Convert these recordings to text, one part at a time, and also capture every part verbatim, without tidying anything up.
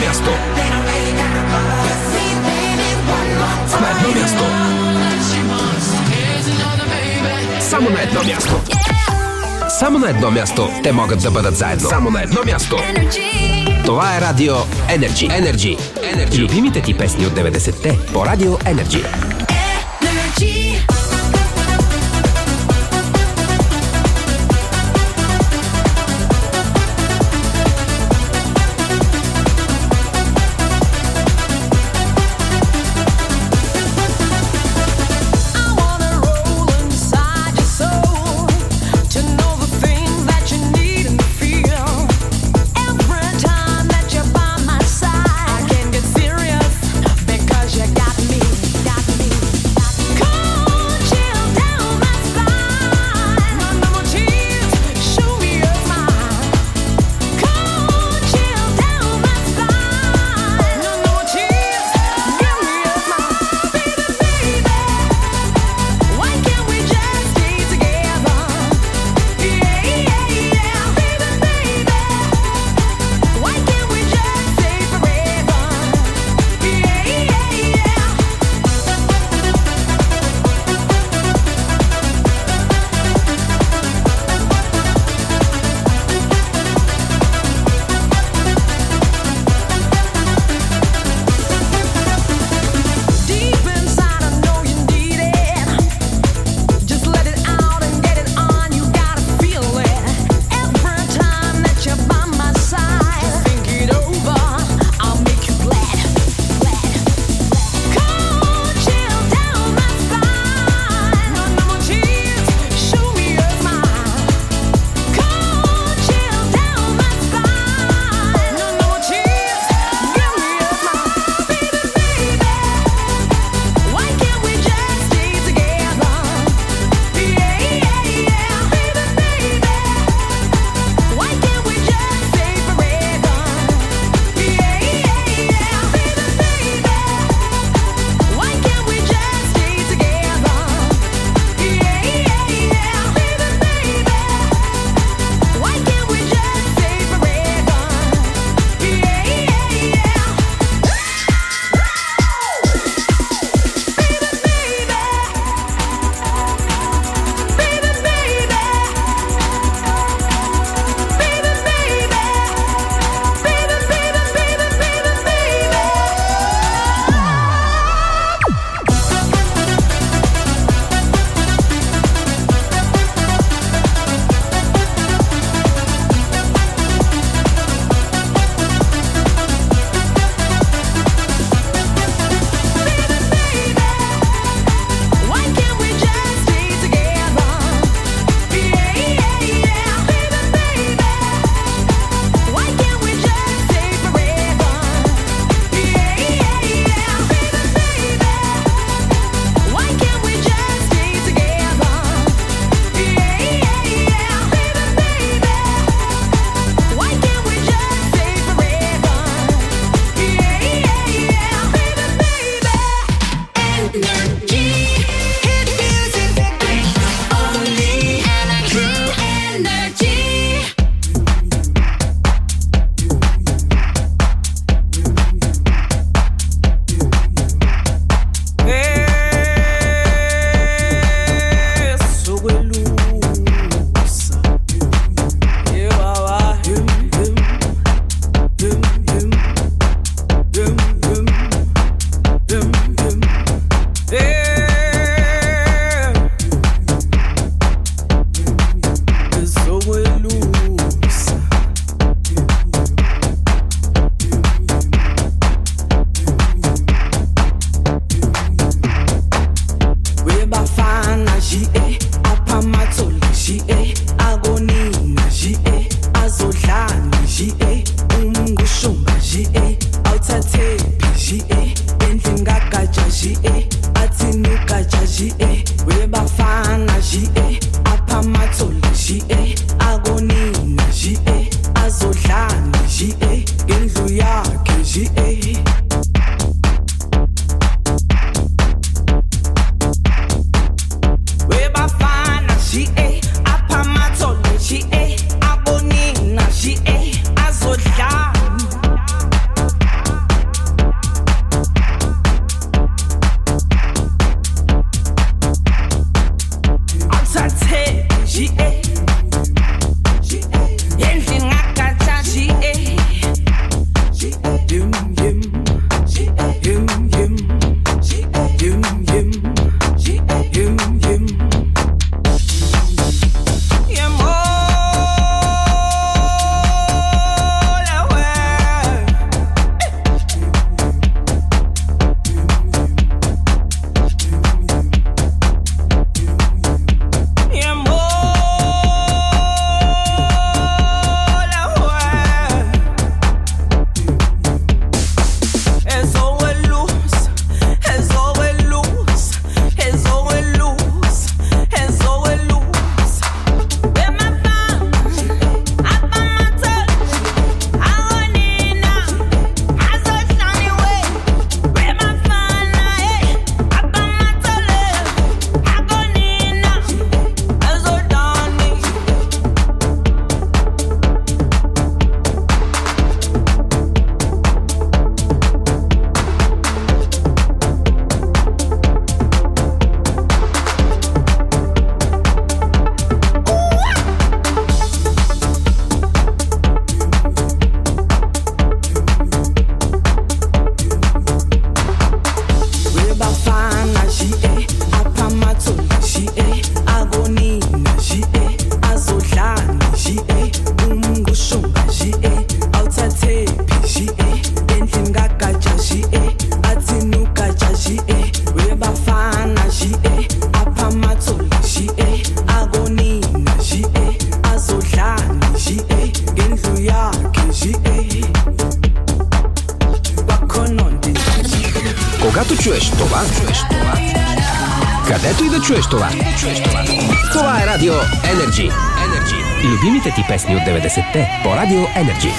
место. На одно место. Само на едно място. Само на едно място те могат да бъдат заедно. Само на едно място. Това е Радио Energy. Energy. Energy. Любимите ти песни от деветдесетте по Радио Energy. Energy. Когато чуеш това, чуеш това, където и да чуеш това, чуеш това. Това е Радио Energy. Energy. Любимите ти песни от деветдесетте по Радио Energy.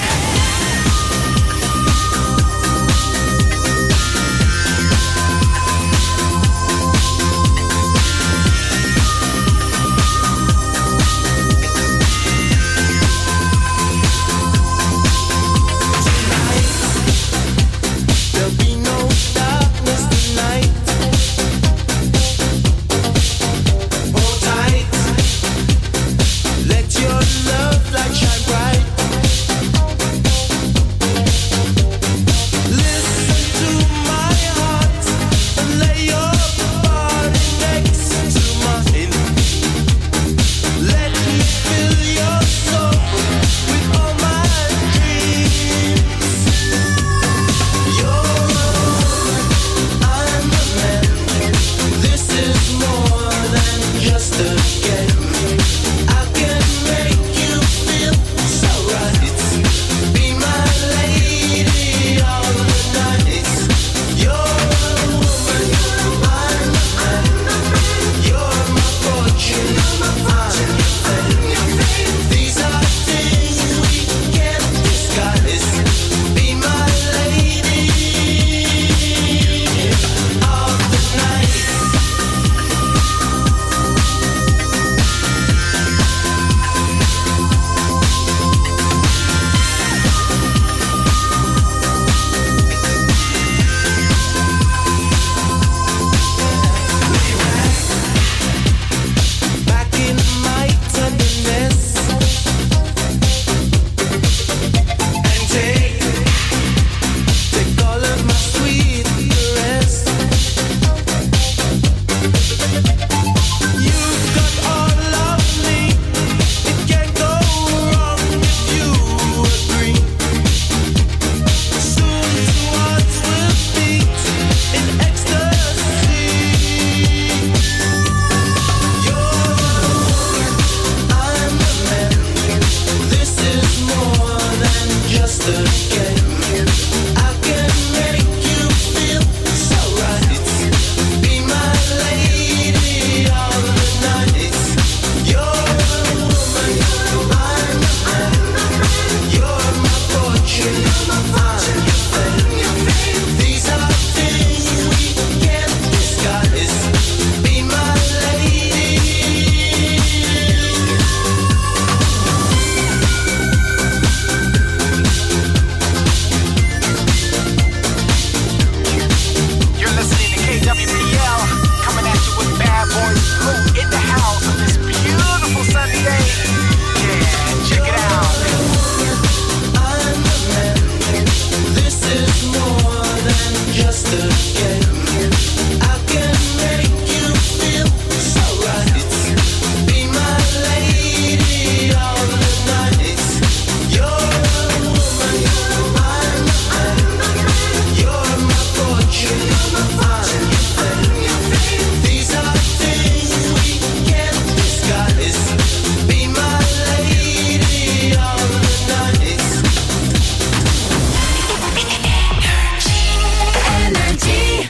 Energy.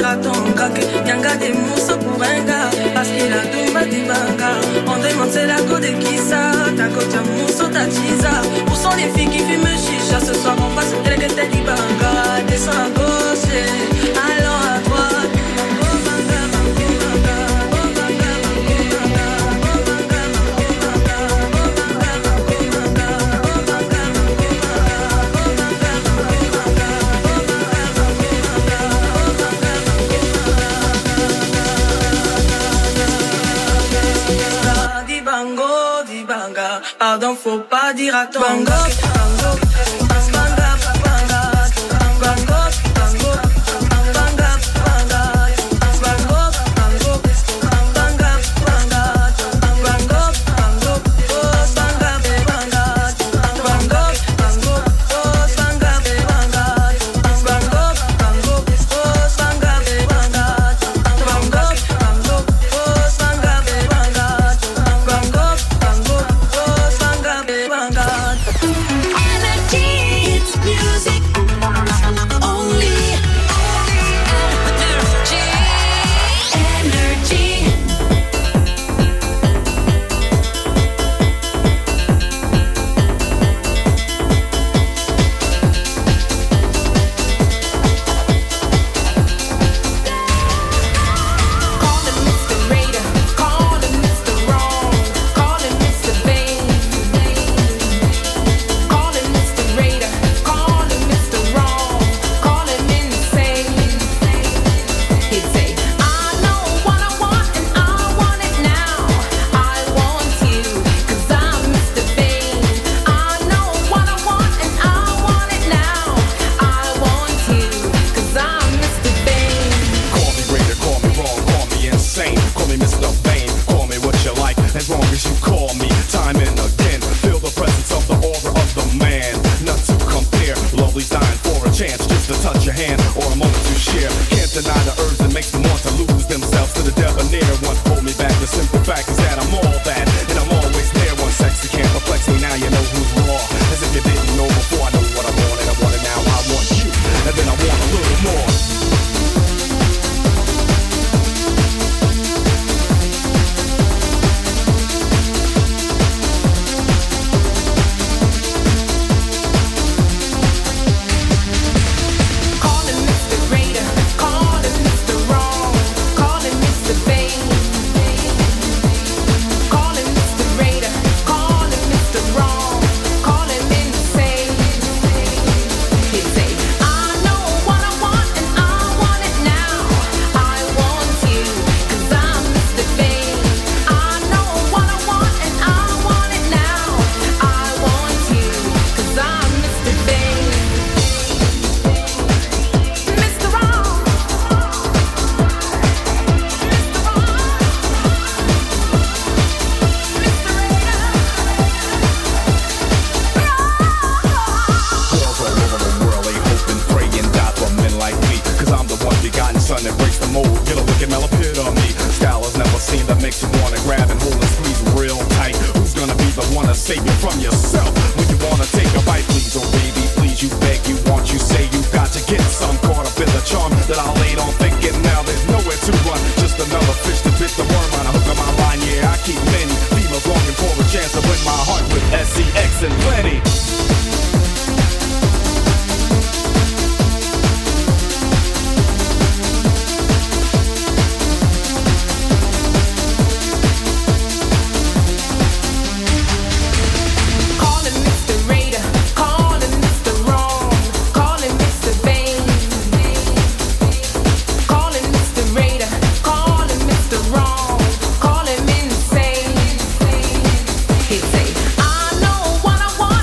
dira-t-on que Nyanga des mousseaux pour un gars, parce qu'il a tout ma dibanga. On demande c'est la go de qui ça, ta go ta mousseau ta chisa. Où sont les filles qui fument chicha? Ce soir on passe le que t'es dibanga. Descends à gauche, allons à droite. Pardon, faut pas dire à ton bango, bango, banga, banga, bango, bango, banga, banga, bango, bango, banga, banga, bango, bango, oh banga, banga, bango, bango, oh banga, banga, bango, bango, oh banga, banga, bango, bango, oh banga, banga, bango, bango. Energy, it's music only. Energy, energy. Calling Mister Raider, calling Mister Wrong, calling Mister Vain. Calling Mister Raider, calling Mister Wrong, calling insane. He'd say, I know what I want and I want it now. I want you, cause I'm Mister Vain. I know what I want and I want it now. I want you, cause I'm Mister Vain. Call me Raider, call me wrong, call me insane. Call me Mister Vain, call me what you like, as long as you call me time and again. Feel the presence of the aura of the man. Not to compare, lovely's dying for a chance just to touch your hand or a moment to share. Can't deny the urge that makes them want to lose themselves to the debonair. One hold me back, the simple fact is that I'm all that, and I'm always there. One sexy can't perplex me, now you know who's raw. As if you didn't know before, I know what I want and I want it now. I want you, and then I want a little more. Calling Mister Raider, calling Mister Wrong, calling Mister Vain. Calling Mister Raider, calling Mister Wrong, calling insane. He'd say, I know what I want and I want it now. I want you, cause I'm Mister Vain. I know what I want and I want it now. I want you, cause I'm Mister Vain. Mister Wrong, Mister Wrong, Mister Raider. Girls all over the world, they hope and pray and die for men like me. Cause I'm the one begotten son that breaks the mold. Get a look at Mel epitome. Style has never seen that makes you wanna grab and hold and squeeze real tight. Who's gonna be the one to save you from yourself? When you wanna take a bite, please, oh baby, please, you beg, you want, you say you got to get some. Caught up in the charm that I laid on thinking now there's nowhere to run. Just another fish to bit the worm on a hook of my line. Yeah, I keep many females longing for a chance to win my heart with S C X and plenty. Calling Mister Raider, calling Mister Wrong, calling Mister Vain. Calling Mister Raider, calling Mister Wrong, calling insane. He'd say, I know what I want.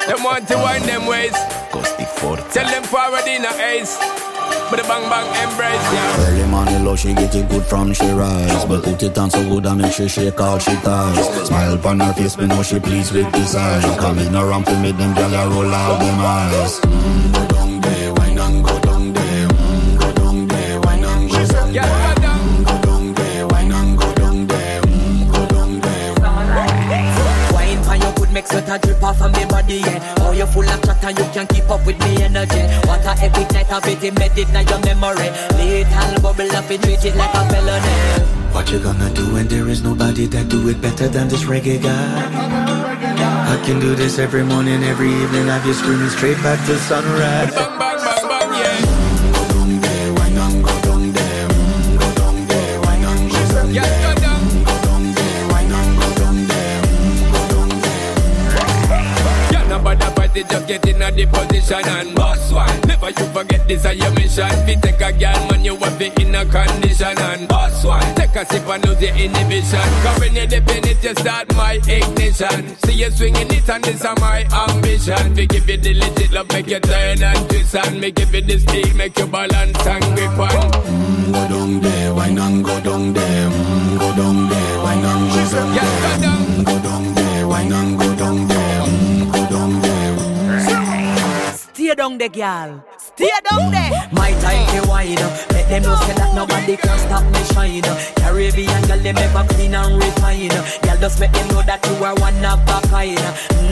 Them want to wind them ways. Tell them forward in a ace. But the bang bang embrace, yeah. Early morning low, she get it good from she rise. But put it on so good and make she shake all she ties. Smile upon her face, me know she pleased with this eyes. Coming around to me, them gyal a roll out them eyes. Mm, go down there, wine and go down there. Mm, go down there, wine and go down there. Yeah, go down. Mm, go down there, wine and go down there. Mm, go down there. Wine for your good, make sweat a drip off of me body, yeah. Oh, you full of chat and you can't keep up with me energy. What a epic night of it, embedded in your memory. Little bubble up and treat it like a felony. What you gonna do when there is nobody that do it better than this reggae guy? I can do this every morning, every evening. Have you screaming straight back to sunrise. Bang bang bang bang, yeah. Go down there, wine and go down there. Go down there, wine and go down there. Yeah, go down. Go down there, wine and go down there. Go down there. Yeah, nobody fight it, just get in a the position and boss one. Never you forget this is your mission. Fi take a girl, man, you have it in a condition and boss one. Take a sip and lose your inhibition. Cause when you dip in it, you start my ignition. See you swinging it and this is my ambition. We give you the legit love, make you turn and twist and me give you the speed, make you balance and grip on. Mm, go down there, wine and go down there. Mm, go down there, wine and go down there. Yeah, go down. Mm, go down there, wine and go down there. Mm, go down there. Stay down there, girl. Stay down there. My time to wine. Let them know say that nobody can stop me shine. Caribbean girl, them ever clean and refine. Girl, just make them know that you are one of a kind.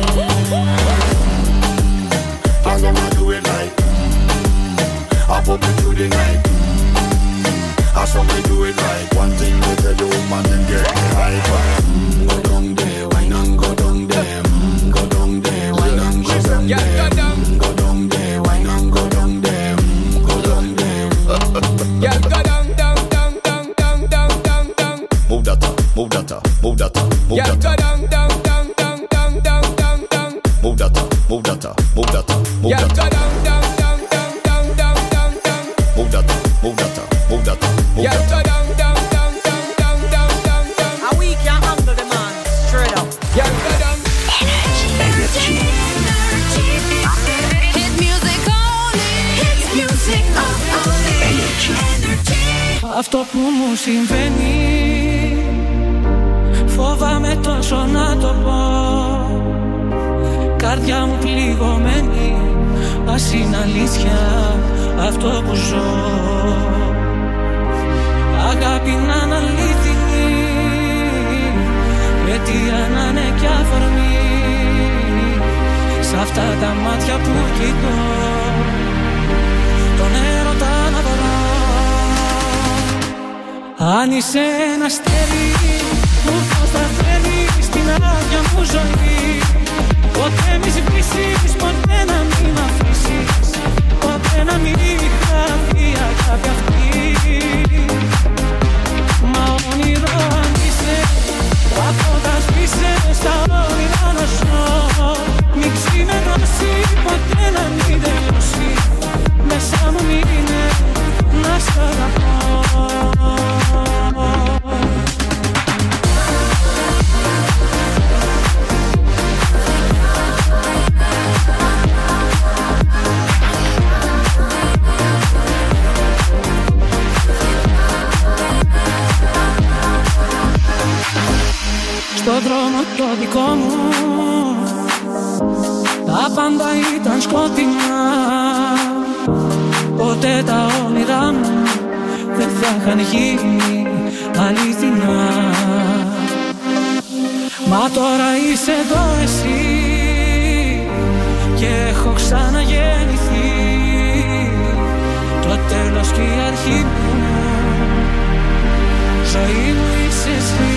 Mm-hmm. I'm gonna do it like mm-hmm. I'll pop it through the night. Mm-hmm. I saw me do it like one thing to tell you, man, and get me hype. Mm-hmm. Go down there, wine and go down there. Mm-hmm. Go down there, wine and go down there. Yeah, go down. Mm-hmm. Go down there, wine and go down there. Mm-hmm. Go down there. Yeah, go down, down, down, down, down, down, down, down. Move that up, move that up, move that up, move Yeah, that go up. down, down, down, down, down, down, down, down. Move that up, move that up, move that up, move Yeah, that go up. down, down, down, down, down, down, down, down. Move that up, move that up, move that up, move Yeah, that go up. down, down, down, down, down, down, down, down. And we can handle the man straight up. Yeah, go down. Hit music only. Hit music only. Energy. Αυτό που μου συμβαίνει φοβάμαι τόσο να το πω. Καρδιά μου πληγωμένη, ας είναι αλήθεια αυτό που ζω. Αγάπη να είναι αλήθινη, αιτία να είναι κι αφορμή. Σ' αυτά τα μάτια που κοιτώ, τον έρωτα να βρω. Αν είσαι ένα αστέρι που φως θα φέρει στην άδεια μου ζωή, ποτέ μη σβήσεις, ποτέ να μην μ' αφήσεις, ποτέ να μην χαθεί η αγάπη αυτή. Μα όνειρο αν είσαι, τα φώτα σβήσε, στα όνειρα να ζω. Μην ξημερώσει, ποτέ να μην τελειώσει, μέσα μου μείνε να σ' αγαπώ. Στο δρόμο το δικό μου τα πάντα ήταν σκοτεινά. Ποτέ τα όνειρά μου δεν θα είχαν γίνει αληθινά. Μα τώρα είσαι εδώ εσύ και έχω ξαναγεννηθεί. Το τέλος και η αρχή μου, ζωή μου είσαι εσύ.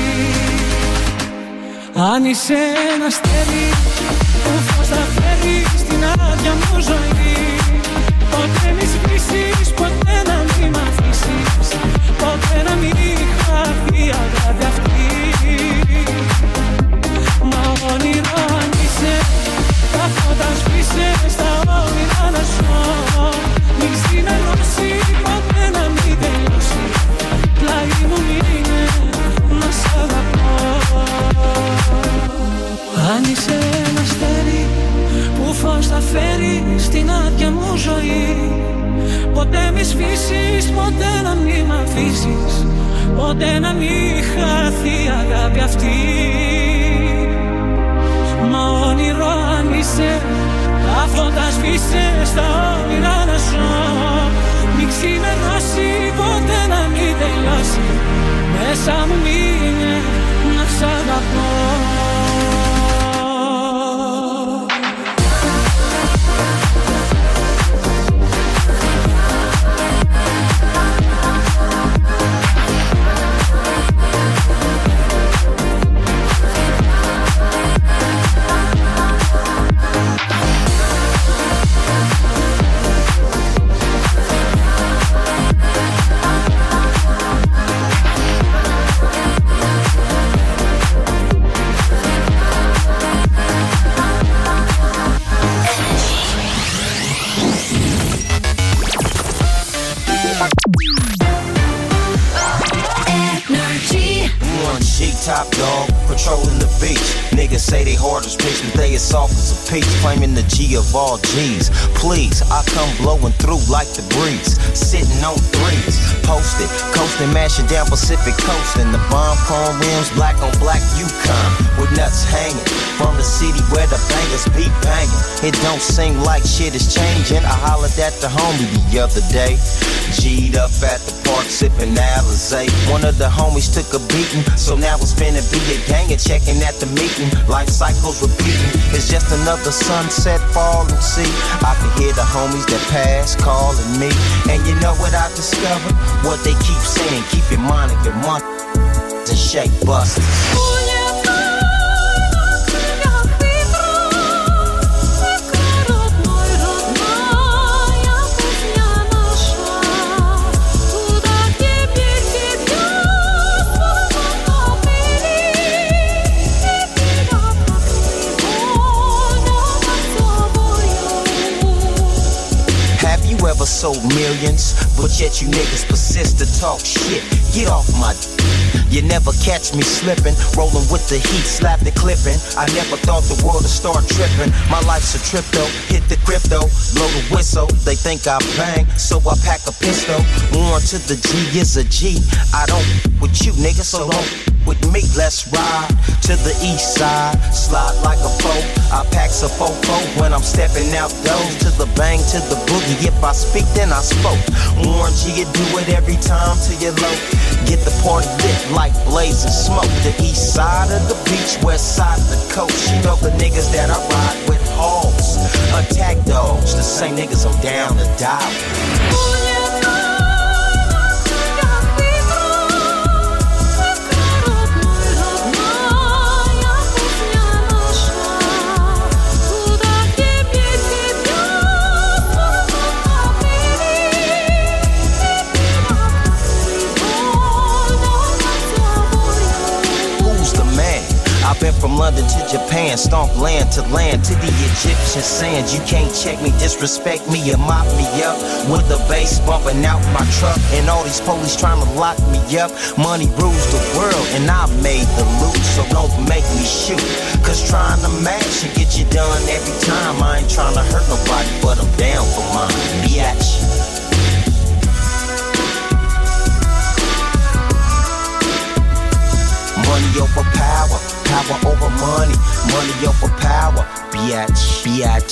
Αν είσαι ένα αστέρι που φως θα φέρει στην άδεια μου ζωή, ποτέ μη σβήσεις, ποτέ να μην μ' αφήσεις, ποτέ να μην χαθεί η αγάπη αυτή. Μα όνειρο αν είσαι, τα φώτα σβήσε, στα όνειρα να ζω. Μην ξημερώσει, ποτέ να μην τελειώσει, πλάι μου μείνε να σ' αγαπώ. Αν είσαι ένα αστέρι Ποτέ μη σβήσεις, ποτέ να μη μ' αφήσεις, ποτέ να μη χαθεί η αγάπη αυτή. Μα όνειρο αν είσαι, τα φώτα σβήσε, στα όνειρα να ζω. Μη ξημερώσει, ποτέ να μην τελειώσει, μέσα μου μείνε να σ' αγαπώ. Top dog, patrolling the beach. Niggas say they hard as pitch, but they as soft as a peach. Claiming the G of all G's. Please, I come blowing through like the breeze. Sitting on threes, posted, coasting, mashing down Pacific Coast. And the bomb chrome rims, black on black Yukon, with nuts hanging. From the city where the bangers be banging. It don't seem like shit is changing. I hollered at the homie the other day. G'd up at the park, sipping Alizé. One of the homies took a beating, so now it's finna be a gang and checking at the meeting. Life cycles repeating. It's just another sunset falling. See, I can hear the homies that pass calling me. And you know what I discovered? What they keep saying, keep your mind and your money and shake busters. Ever sold millions, but yet you niggas persist to talk shit. Get off my d- You never catch me slipping, rolling with the heat, slap the clipping. I never thought the world would start tripping. My life's a trip though, hit the crypto, blow the whistle. They think I bang, so I pack a pistol. Warn to the G is a G. I don't with you niggas, so don't with me. Let's ride to the east side, slide like a foe. I pack a fofo when I'm stepping out those to the bang, to the boogie. If I speak, then I spoke. Warn G, you do it every time till you're low. Get the party lit like blazing smoke. The east side of the beach, west side of the coast. You know the niggas that I ride with hoes, attack dogs, the same niggas I'm down to die with. I've been from London to Japan, stomp land to land, to the Egyptian sands. You can't check me, disrespect me, and mop me up with the bass bumping out my truck. And all these police trying to lock me up. Money rules the world, and I made the loot, so don't make me shoot. Cause trying to match should get you done every time. I ain't trying to hurt nobody, but I'm down for mine. Biatch. Money over power, power over money, money over power, biatch, biatch.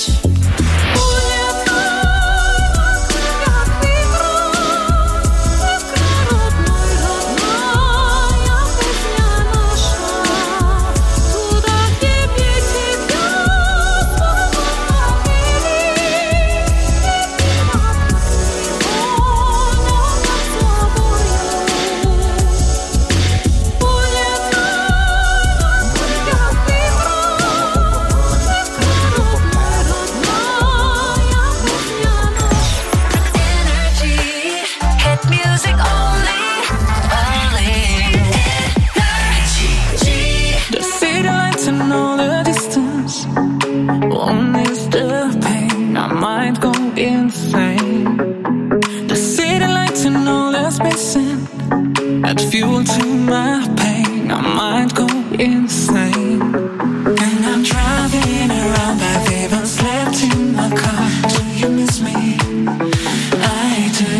Add fuel to my pain, I might go insane. And I'm driving around, I've even slept in my car. Do you miss me? I do.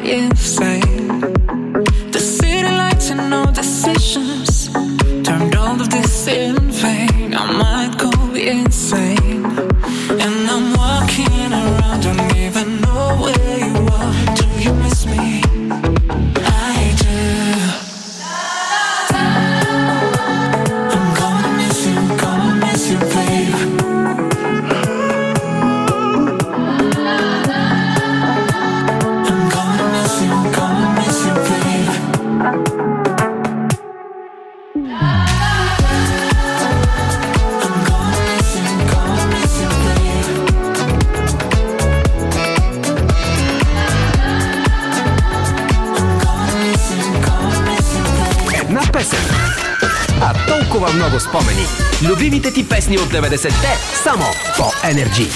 me insane. The city lights and no decisions turned all of this in vain. I might go insane, and I'm walking around, don't even know where you are. Do you miss me? I do. I'm gonna miss you, gonna miss you, babe. A толкова много спомени. Любимите ти песни от деветдесетте само по Energy.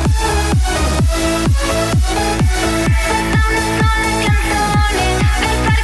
Canzone per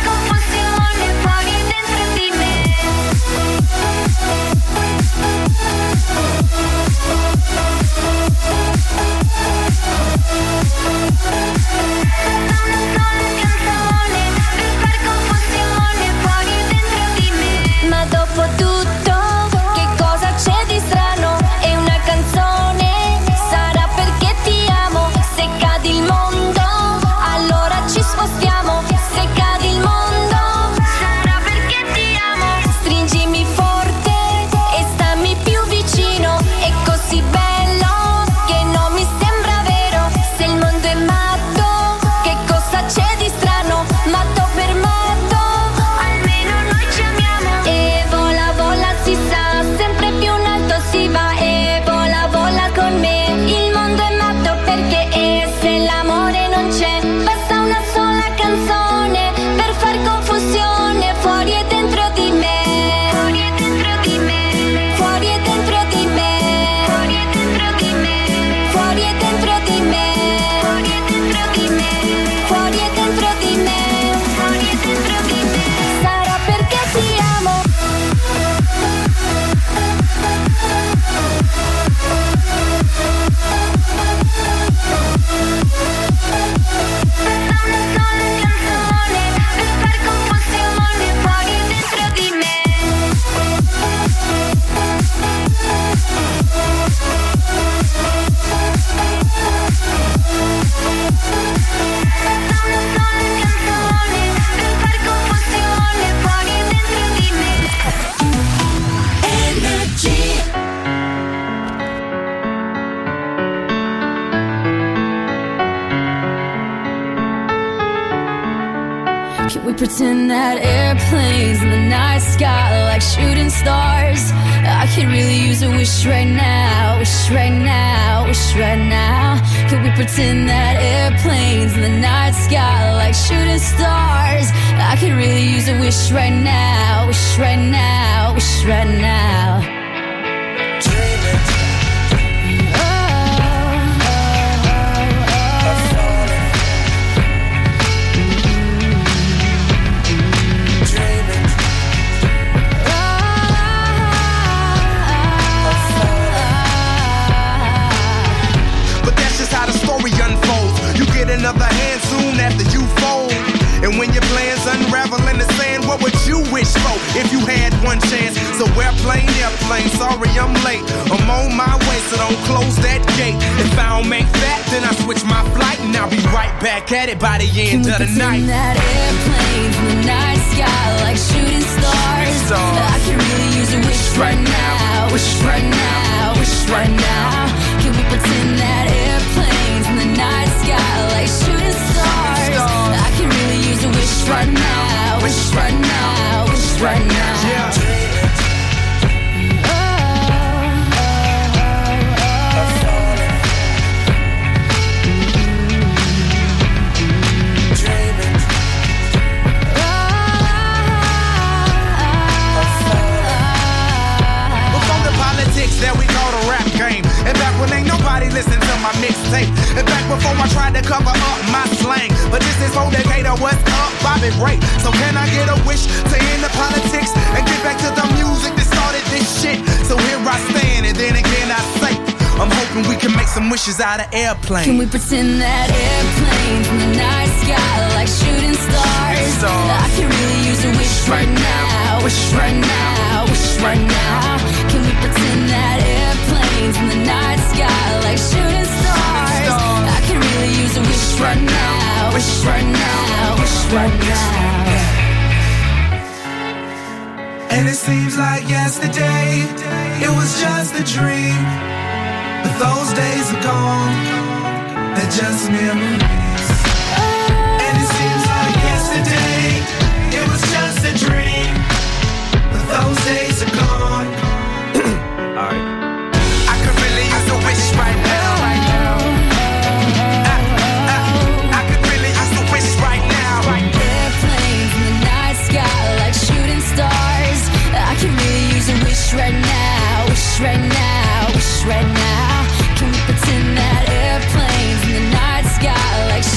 Can we pretend that airplanes in the night sky like shooting stars? I could really use a wish right now, wish right now, wish right now. Can we pretend that airplanes in the night sky like shooting stars? I could really use a wish right now, wish right now, wish right now. Another hand soon after you fold. And when your plans unravel in the sand, what would you wish for if you had one chance? So airplane, airplane, sorry I'm late. I'm on my way, so don't close that gate. If I don't make that, then I switch my flight and I'll be right back at it by the end of the night. That airplanes in the night sky like shooting stars. I can really use a wish right now, wish right now, wish right now. Can we pretend that airplanes in the night sky like shooting stars? I can really use a wish right now, wish right now, wish right now. Yeah. That we call the rap game. And back when ain't nobody listened to my mixtape. And back before I tried to cover up my slang. But this is for Decatur, what's up, Bobby Ray. So can I get a wish to end the politics and get back to the music that started this shit? So here I stand and then again I say, I'm hoping we can make some wishes out of airplanes. Can we pretend that airplanes in the night sky like shooting stars? I can really use a wish right now, wish right now, wish right now. Can we pretend that airplanes in the night sky like shooting stars? I can really use a wish right now, wish right now, wish right now. And it seems like yesterday, it was just a dream. But those days are gone, they're just memories. And it seems like yesterday, it was just a dream. But those days are gone. Alright. I could really use a wish right now, right now. I, I, I could really use a wish right now, right now. Airplanes in the night sky like shooting stars. I can really use a wish right now, wish right now, wish right now. Can we pretend that airplanes in the night sky like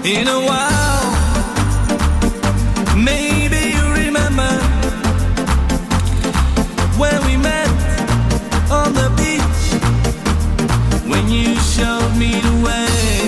in a while. Maybe you remember when we met on the beach, when you showed me the way.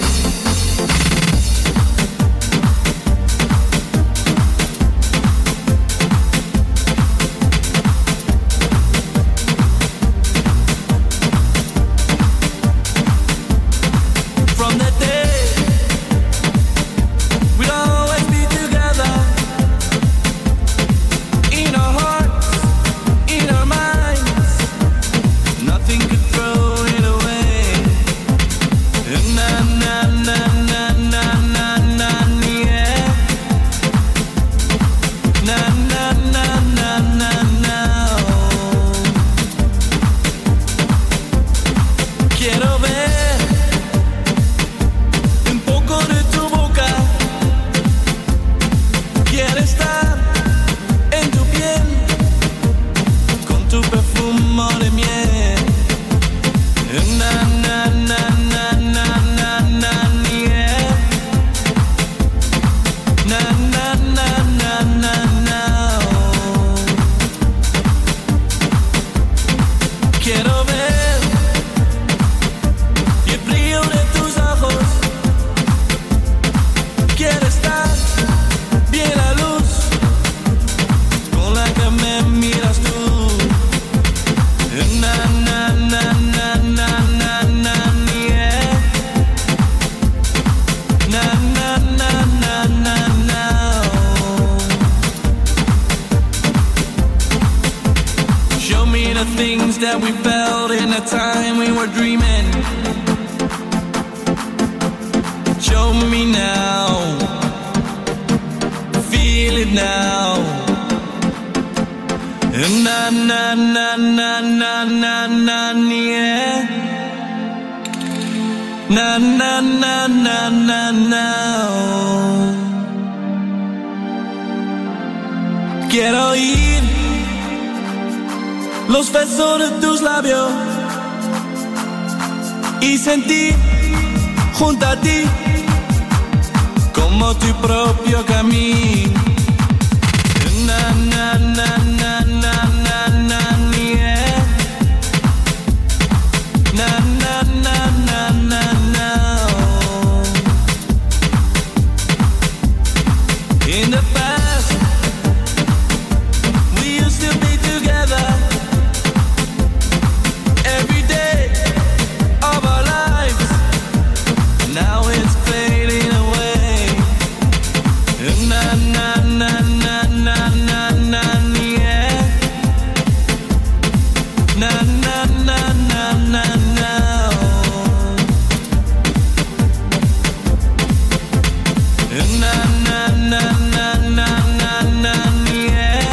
Quiero oír los besos de tus labios y sentir junto a ti como tu propio camino. Na, na, na, na, na, na, na, yeah. Na, na, na, na, na, na. In the past, we used to be together every day of our lives. Now it's fading away. Na, na, na, na, na, na, na, yeah. Na, na, na, na, na, na. Na, na, na, na, na, na, na, yeah.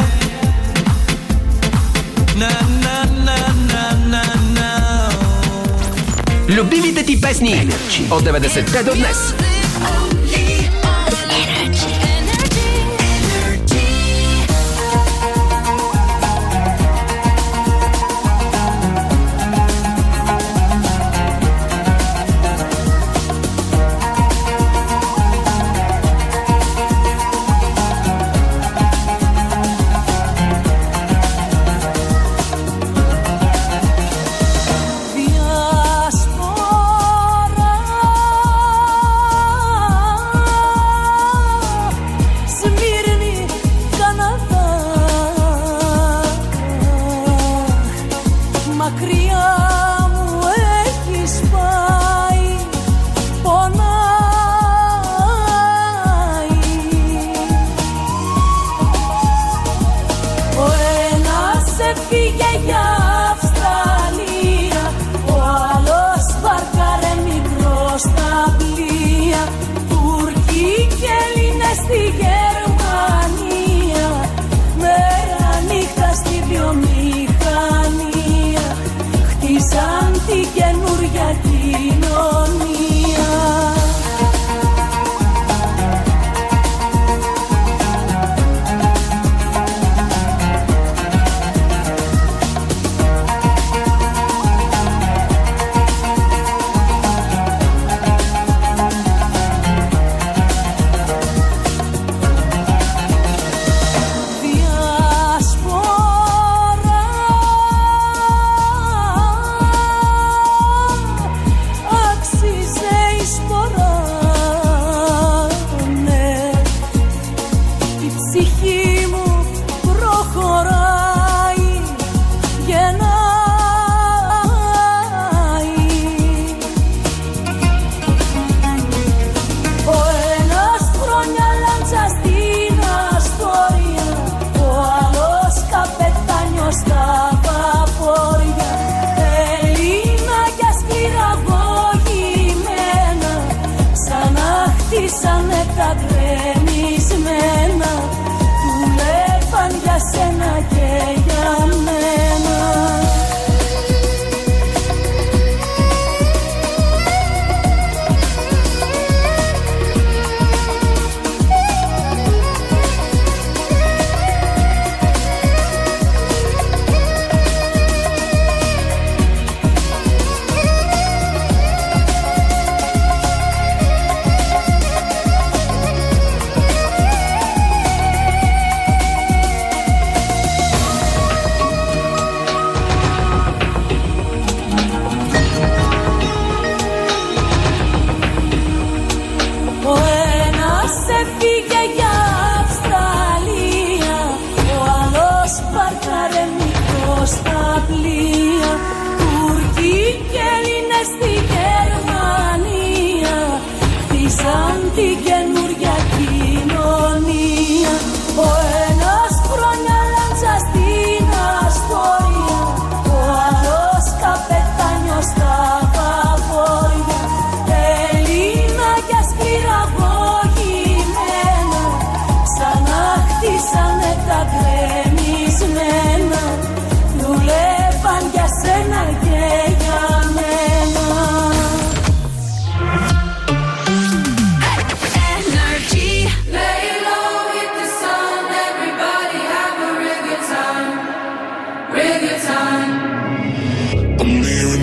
Na, na, na, na, na, na. Любимите ти песни от деветдесетте до днес. Μέρα νύχτα στη βιομηχανία χτίσα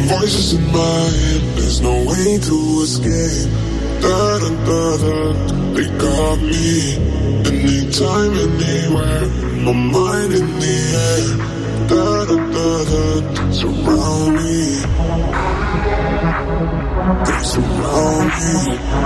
Voices in my head, there's no way to escape. Da da da da, they got me. Anytime, anywhere, my mind in the air. Da da da da, surround me. They surround me.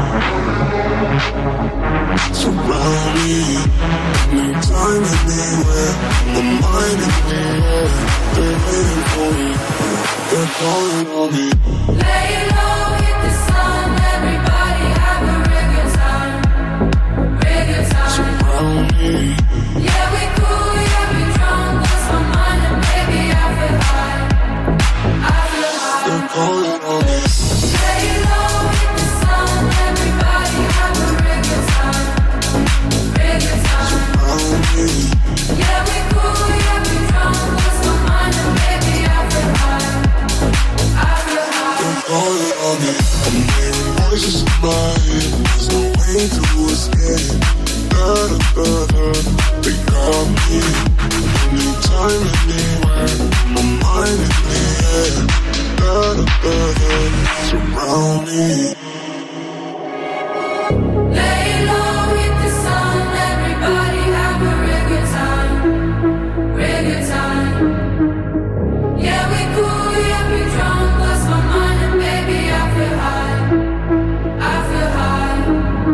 Surround me. Anytime, anywhere, my mind in the air. They're waiting for me. They're calling on me. Lay low, hit the sun. Everybody have a real good time. Real good time. Surround me. Yeah, we cool, yeah, we drunk. Lost my mind and baby, I feel high. I feel high. They're calling on me. Lay low, hit the sun. Everybody have a real good time. Real good time. Surround me. Yeah, we cool, yeah, we drunk. Lost my mind and baby, I feel high. They're calling on me. I'm hearing voices in my head. There's no way to escape. Da da da da, they got me. Anytime, anywhere, my mind in the air. Da da da da, surround me. Lay low, hit the sun. Everybody have a real good time. Real good time. Yeah, we cool, yeah, we drunk. Lost my mind and baby, I feel high. I feel high.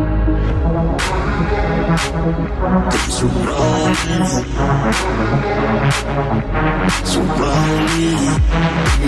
They surround me. Surround me.